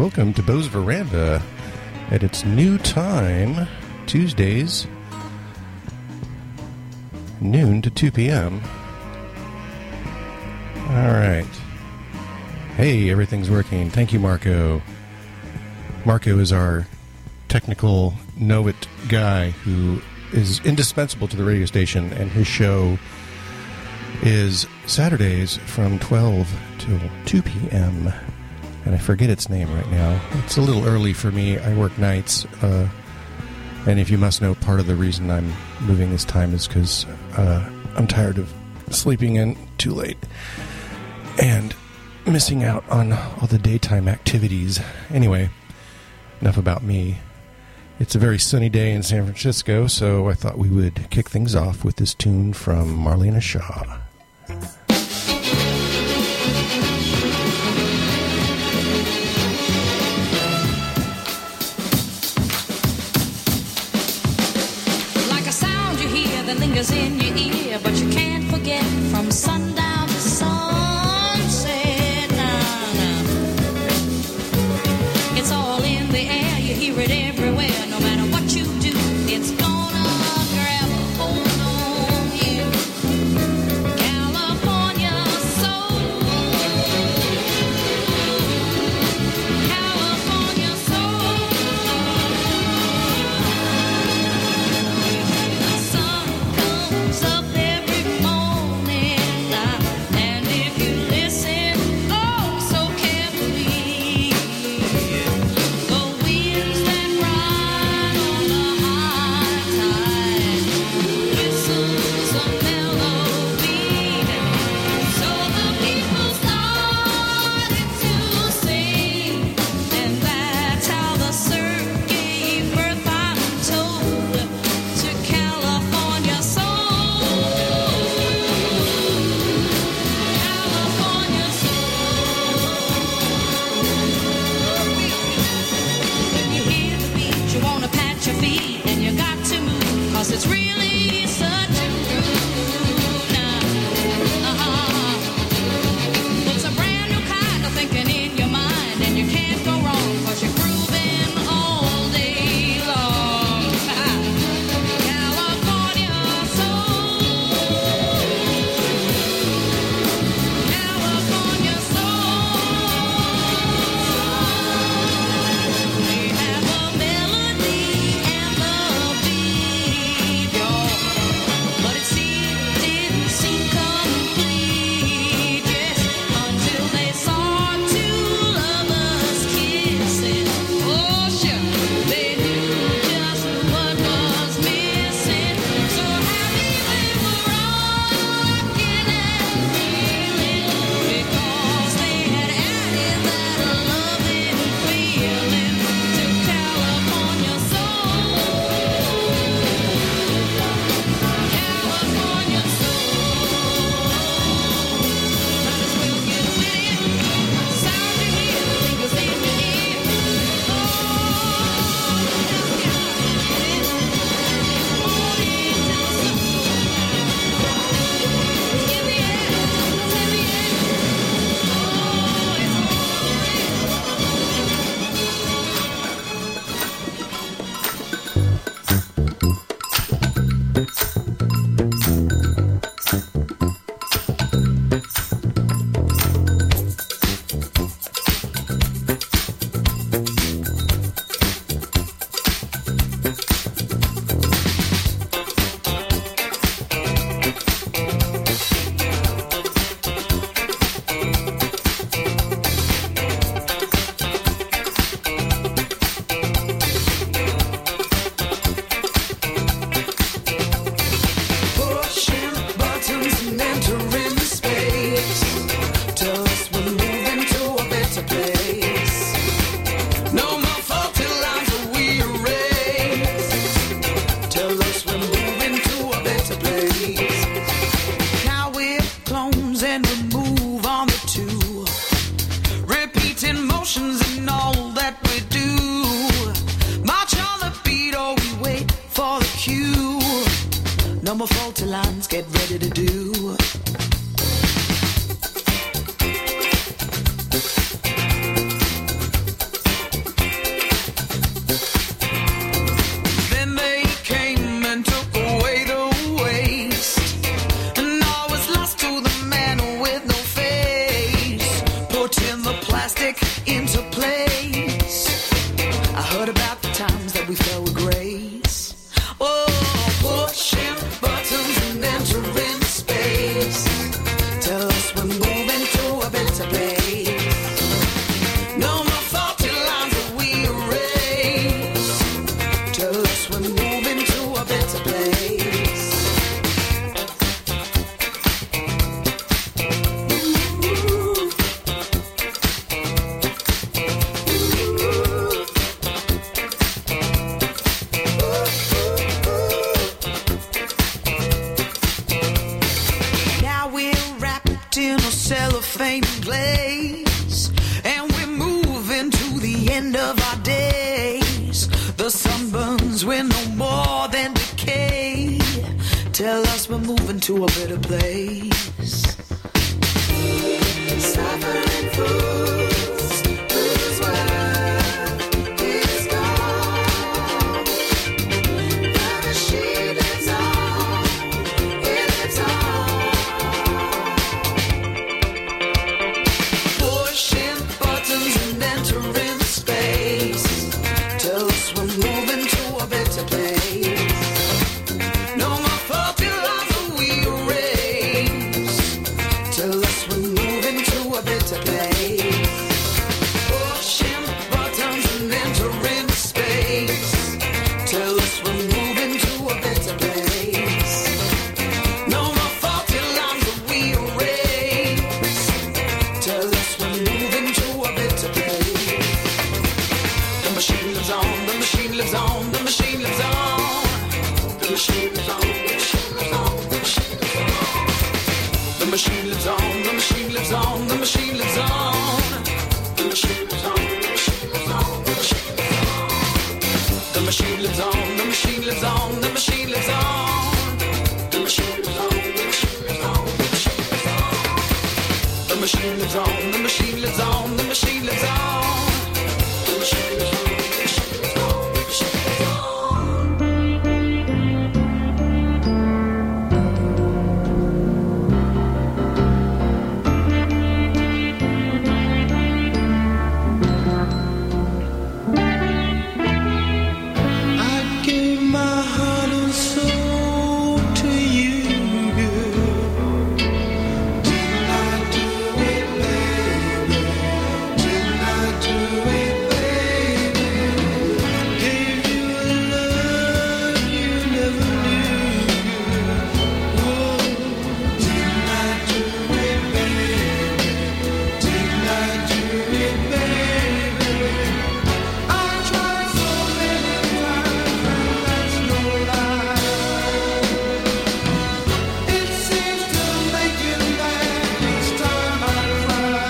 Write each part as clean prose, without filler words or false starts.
welcome to Bo's Veranda at its new time, Tuesdays, noon to 2 p.m. All right. Hey, everything's working. Thank you, Marco. Marco is our technical know-it guy who is indispensable to the radio station, and his show is Saturdays from 12 till 2 p.m., and I forget its name right now. It's a little early for me. I work nights, and if you must know, part of the reason I'm moving this time is because I'm tired of sleeping in too late and missing out on all the daytime activities. Anyway, enough about me. It's a very sunny day in San Francisco, so I thought we would kick things off with this tune from Marlena Shaw. Like a sound you hear that lingers in your ear, but you can't forget from sundown to sunset. Nah. It's all in the air, you hear it everywhere. No matter what you do, it's gonna grab a hold on you. California soul, California soul. The sun comes up every morning, and if you listen, oh, so carefully, the winds that ride on the high tide whistles a melody. So the people started to sing, and that's how the surf gave birth, I'm told, to California soul. California soul. When you hear the beat, you wanna pat your feet, and you got to move, 'cause it's really such a groove now. It's a brand new kind of thinking in your mind, and you can't go wrong, 'cause you're grooving all day long. California soul, California soul. We have a melody and a beat, y'all, but it didn't seem complete, yes, until they saw two lovers kissing. Oh, sure, they knew just what was missing. So happy they were rocking and reeling, because they had added that loving feeling to California soul. California soul. Might as well get with it. Sound you hear, the fingers in your ear. Oh, just get with it. Hold it till the sun goes down. It's in the air. It's in the air. Oh, it's all pushing buttons and entering space. Tell us we're moving to a better place. No more faulty lines that we erase. Tell us we're moving to a better place. Now we're clones and we move on the two, repeating motions in all that we do. March on the beat or we wait for the cue. No more faulty lines, get ready to do. fading glaze, and we're moving to the end of our days. The sun burns, we're no more than decay. Tell us we're moving to a better place. Suffering fools, whose worth is gone. The machine lives on, it lives on. Pushing buttons and entering space. Tell us we're moving to a better place. No more faulty lines that we erase. Tell us we're moving to a better place. Pushing buttons and entering space. Tell us we're moving to a better place. No more faulty lines that we erase. Tell us we're moving to a better place. The machine lives on, the machine lives on, the machine lives on. The machine lives on, the machine lives on, the machine lives on. The machine lives on, the machine lives on, the machine lives on. The machine lives on, the machine lives on, the machine lives on. The machine lives on, the machine lives on, the machine lives on. The machine lives on, the machine lives on, the machine lives on. The machine lives on, the machine lives on, the machine lives on. The machine lives on, the machine lives on, the machine lives on. I gave my heart and soul to you, girl. Didn't I do it, baby? Didn't I do it, baby? Gave you a love you never knew. Oh, didn't I do it, baby? Didn't I do it, baby? I tried so many times, and that's no lie. It seems to make you mad each time I try.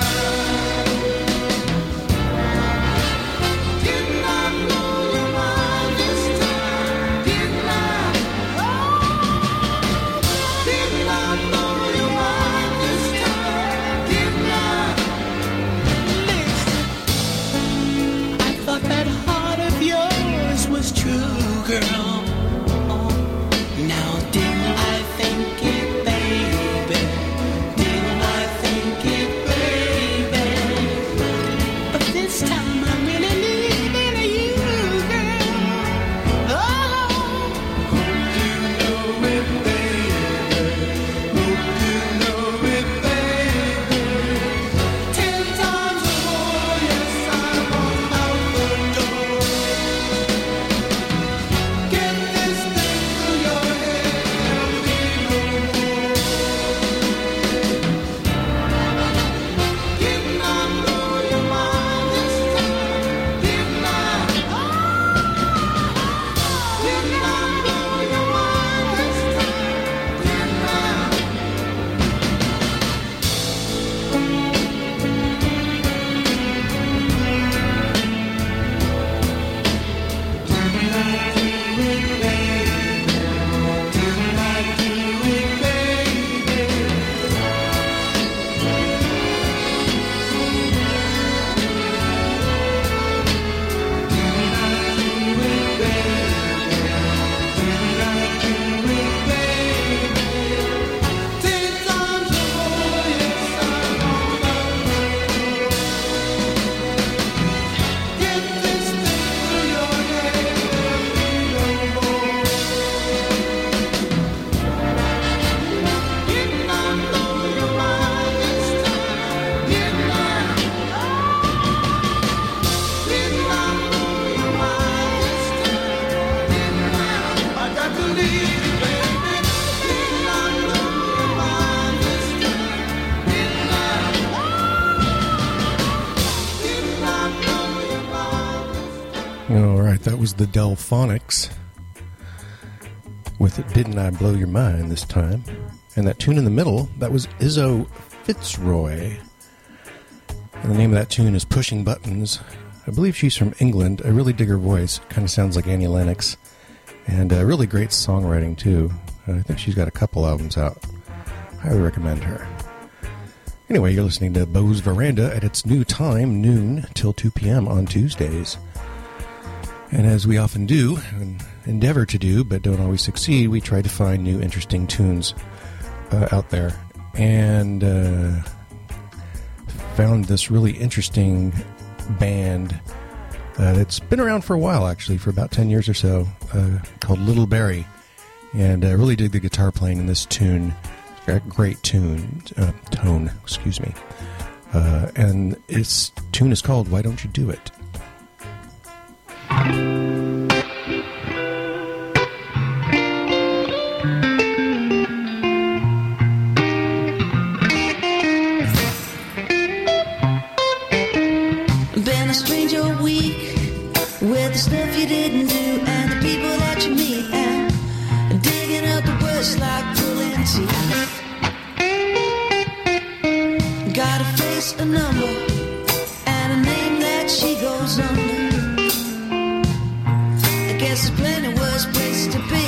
Didn't I blow your mind this time? Didn't I? Didn't I blow your mind this time? Didn't I? Listen, I thought that heart of yours was true, girl. Now didn't I think it, baby? Didn't I think it, baby? But this time I'm really leaving you, girl. Oh, hope you know it, baby. Hope you know it, baby. 10 times more, yes, I'm out the door. Get this thing through your head, there'll be no more. Didn't I blow your mind this time? Didn't I? Didn't I blow your mind this time? Didn't I? All right, that was the Delphonics with Didn't I Blow Your Mind This Time. And that tune in the middle, that was Izzo Fitzroy And the name of that tune is Pushing Buttons. I believe she's from England. I really dig her voice. Kind of sounds like Annie Lennox. And really great songwriting, too. I think she's got a couple albums out. Highly recommend her. Anyway, you're listening to Beau's Veranda at its new time, noon till 2 p.m. on Tuesdays. And as we often do, and endeavor to do, but don't always succeed, we try to find new interesting tunes out there. And found this really interesting band that's been around for a while, actually, for about 10 years or so, called Little Barrie. And I really dig the guitar playing in this tune. It's got a great tone, excuse me. And its tune is called Why Don't You Do It? Been a stranger a week with the stuff you didn't do and the people that you meet and digging up the bush like pulling teeth. Gotta face a number and a name that she goes under. I guess there's plenty worse places to be.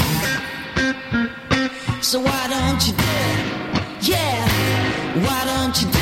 So why don't you do it? Yeah, why don't you do it?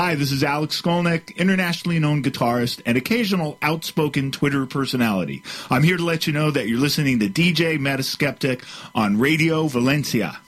Hi, this is Alex Skolnick, internationally known guitarist and occasional outspoken Twitter personality. I'm here to let you know that you're listening to DJ Metaskeptic on Radio Valencia.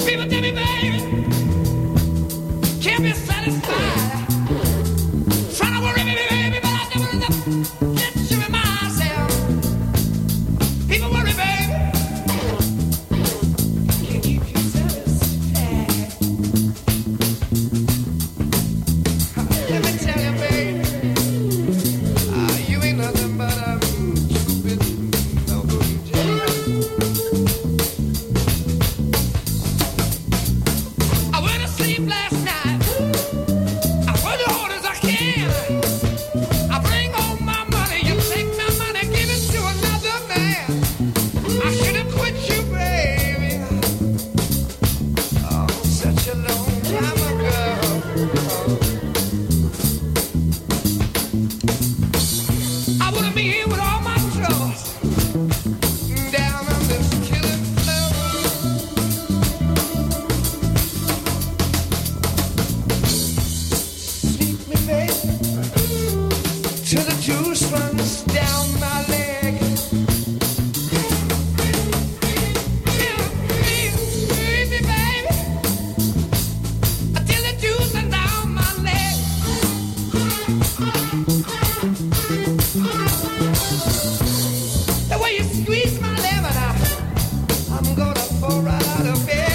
People tell me, baby, can't be satisfied. Trying to worry me, baby, but I never get you in myself. People worry, baby, can't keep you satisfied. Let me tell you, baby, you ain't nothing but a stupid, no good jail. I went to sleep last night. I worked as hard as I can. I bring home my money. You take my money, give it to another man. I should have quit you, baby. Oh, such a long time ago. I wouldn't be here with all my troubles down on this killing floor. Sleep me, baby, till the juice runs down my leg. Sleep me, baby, till the juice runs down my leg. The way you squeeze my lemon, I'm gonna fall right out of bed.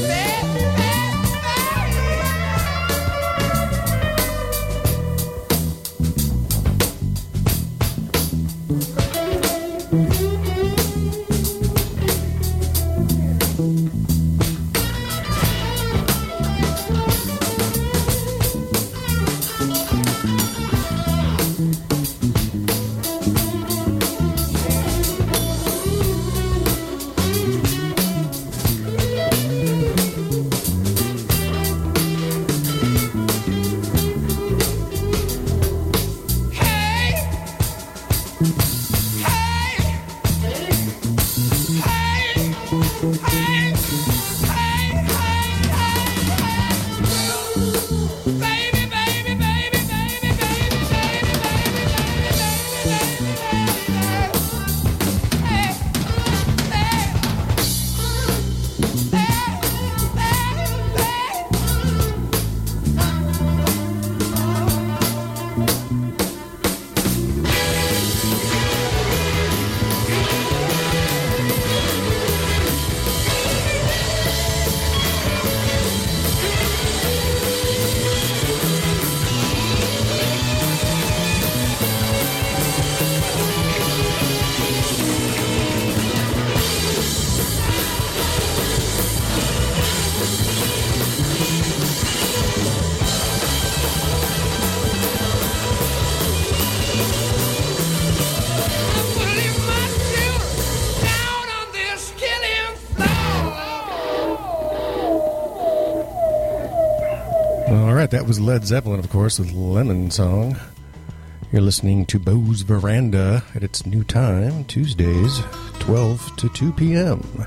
All right, that was Led Zeppelin, of course, with Lemon Song. You're listening to Bo's Veranda at its new time, Tuesdays, 12 to 2 p.m.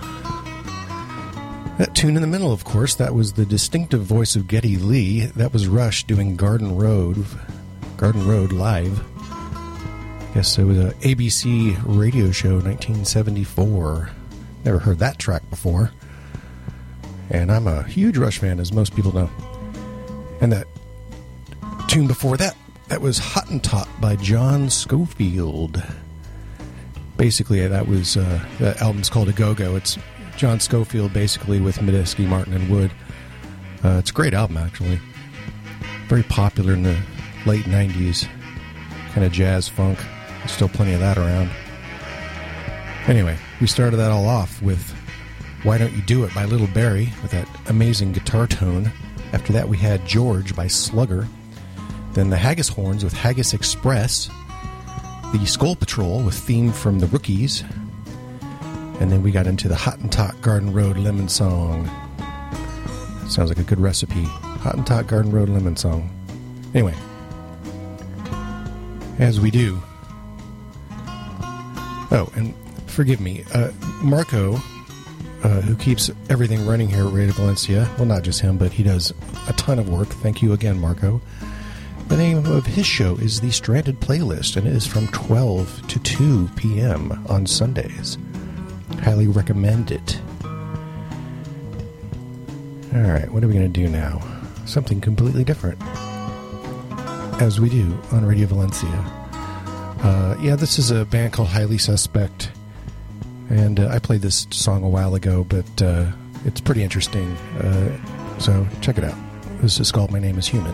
That tune in the middle, of course, that was the distinctive voice of Geddy Lee. That was Rush doing Garden Road live. I guess it was an ABC radio show, 1974. Never heard that track before. And I'm a huge Rush fan, as most people know. And that tune before that, that was Hottentot by John Scofield. Basically, that was that album's called A Go-Go. It's John Scofield, basically, with Medeski, Martin, and Wood. It's a great album, actually. Very popular in the late 90s. Kind of jazz funk. There's still plenty of that around. Anyway, we started that all off with Why Don't You Do It by Little Barrie, with that amazing guitar tone. After that, we had George by Slugger. Then the Haggis Horns with Haggis Express. The Skull Patrol with theme from the Rookies. And then we got into the Hottentot Garden Road Lemon Song. Sounds like a good recipe. Hottentot Garden Road Lemon Song. Anyway, as we do. Oh, and forgive me, Marco, who keeps everything running here at Radio Valencia. Well, not just him, but he does a ton of work. Thank you again, Marco. The name of his show is The Stranded Playlist, and it is from 12 to 2 p.m. on Sundays. Highly recommend it. All right, what are we going to do now? Something completely different, as we do on Radio Valencia. Yeah, this is a band called Highly Suspect, and I played this song a while ago, but it's pretty interesting, so check it out. This is called My Name is Human.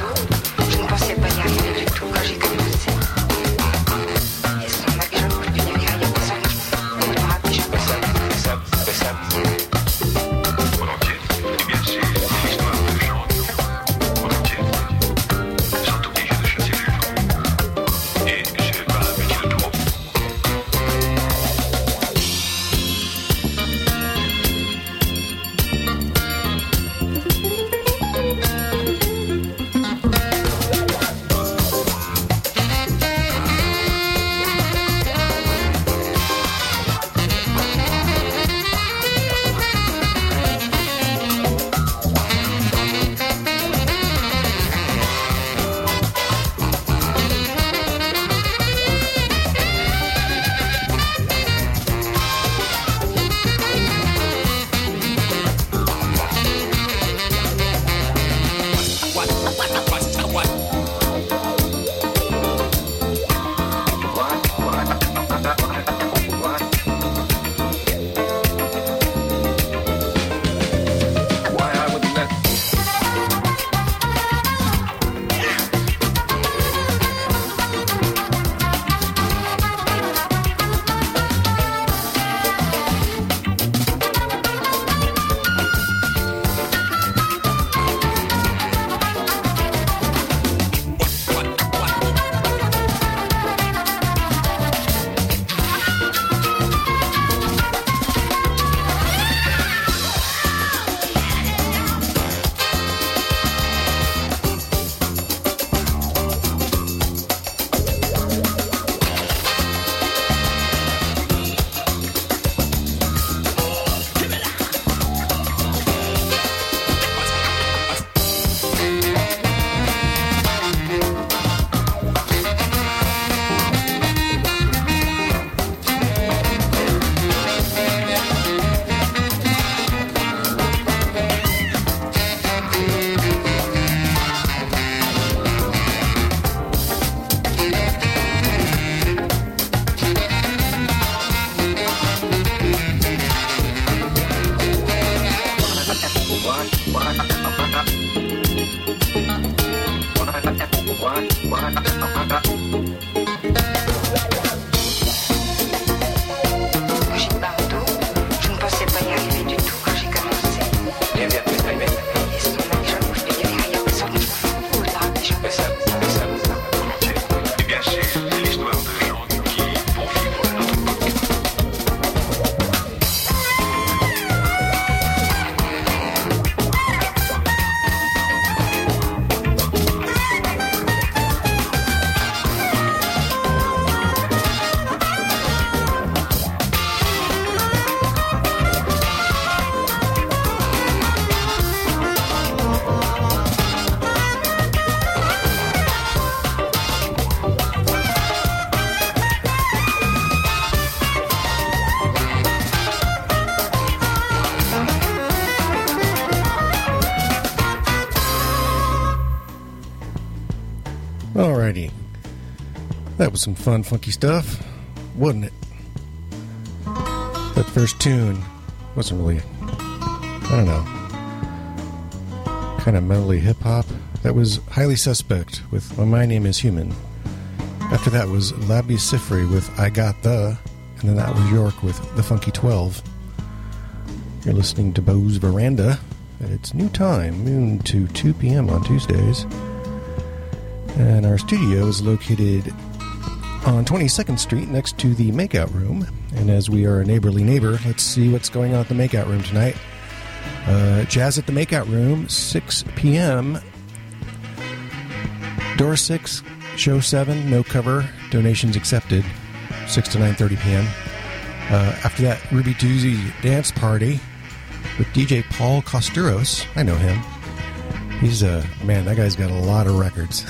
Je ne pensais pas y arriver du tout quand j'ai commencé. Et sans ma jaloux, je ne dirais rien, personne ne voudra déjà personne. Volontiers. Eh bien, c'est l'histoire de gens. Volontiers. Sans obligé de chasser les gens. Et c'est pas un métier de trop. J'ai partout. Je ne pensais pas y arriver du tout quand j'ai commencé. Et sans ma jaloux, je ne dirais rien, personne ne voudra déjà personne. Volontiers. Eh bien, c'est l'histoire de gens qui vont vivre à notre époque. Alrighty. That was some fun, funky stuff, wasn't it? That first tune wasn't really, I don't know, kind of melody hip-hop. That was Highly Suspect with My Name is Human. After that was Labi Sifri with I Got The, and then that was York with The Funky 12. You're listening to Bo's Veranda at its new time, noon to 2 p.m. on Tuesdays. And our studio is located on 22nd Street next to the Makeout Room. And as we are a neighborly neighbor, let's see what's going on at the Makeout Room tonight. Jazz at the Makeout Room, 6 p.m. Door 6, show 7, no cover, donations accepted, 6 to 9:30 p.m. After that, Ruby Tuesday Dance Party with DJ Paul Costuros. I know him. He's man, that guy's got a lot of records.